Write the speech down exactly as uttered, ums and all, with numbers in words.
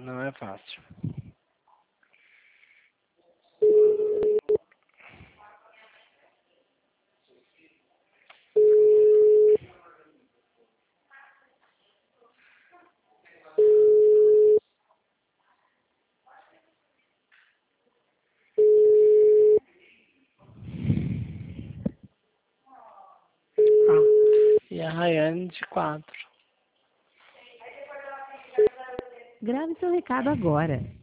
Não é fácil. Ah, e a Rayane de quatro. Grave seu recado agora.